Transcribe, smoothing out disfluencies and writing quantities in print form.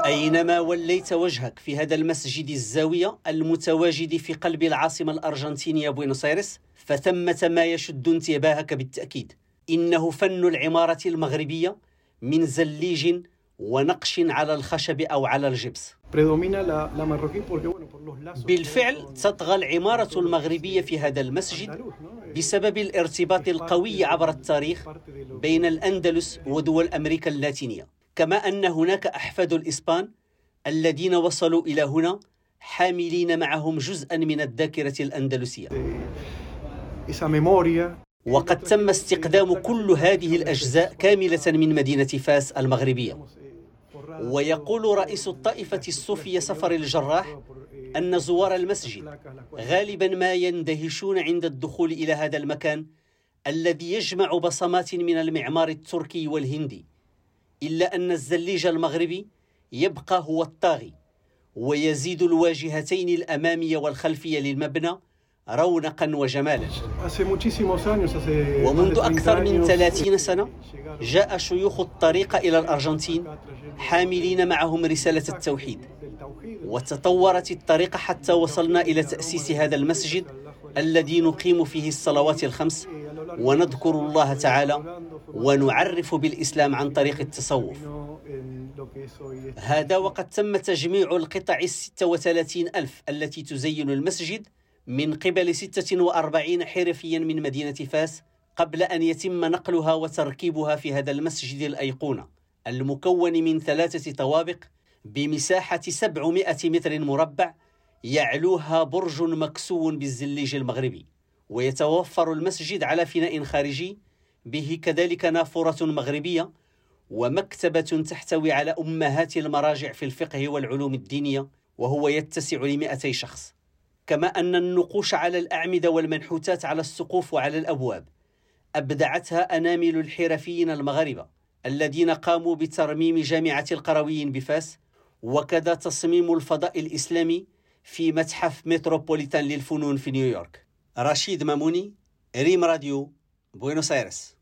أينما وليت وجهك في هذا المسجد الزاوية المتواجد في قلب العاصمة الأرجنتينية بوينوس آيرس فثمة ما يشد انتباهك بالتأكيد. إنه فن العمارة المغربية من زليج ونقش على الخشب أو على الجبس. بالفعل تطغى العمارة المغربية في هذا المسجد بسبب الارتباط القوي عبر التاريخ بين الأندلس ودول أمريكا اللاتينية، كما أن هناك أحفاد الإسبان الذين وصلوا إلى هنا حاملين معهم جزءا من الذاكرة الأندلسية. وقد تم استقدام كل هذه الأجزاء كاملة من مدينة فاس المغربية. ويقول رئيس الطائفة الصوفية سفر الجراح أن زوار المسجد غالبا ما يندهشون عند الدخول إلى هذا المكان الذي يجمع بصمات من المعمار التركي والهندي، إلا أن الزليج المغربي يبقى هو الطاغي ويزيد الواجهتين الأمامية والخلفية للمبنى رونقا وجمالا. ومنذ أكثر من 30 سنة جاء شيوخ الطريقة إلى الأرجنتين حاملين معهم رسالة التوحيد، وتطورت الطريقة حتى وصلنا إلى تأسيس هذا المسجد الذي نقيم فيه الصلوات الخمس ونذكر الله تعالى ونعرف بالإسلام عن طريق التصوف. هذا وقد تم تجميع القطع 36,000 التي تزين المسجد من قبل 46 حرفيا من مدينة فاس قبل أن يتم نقلها وتركيبها في هذا المسجد الأيقونة المكون من 3 طوابق بمساحة 700 متر مربع يعلوها برج مكسو بالزليج المغربي. ويتوفر المسجد على فناء خارجي به كذلك نافورة مغربية ومكتبة تحتوي على أمهات المراجع في الفقه والعلوم الدينية، وهو يتسع ل200 شخص. كما أن النقوش على الأعمدة والمنحوتات على السقوف وعلى الأبواب أبدعتها أنامل الحرفيين المغاربة الذين قاموا بترميم جامعة القرويين بفاس، وكذا تصميم الفضاء الإسلامي في متحف متروبوليتان للفنون في نيويورك. رشيد ماموني، ريم راديو، بوينوس آيرس.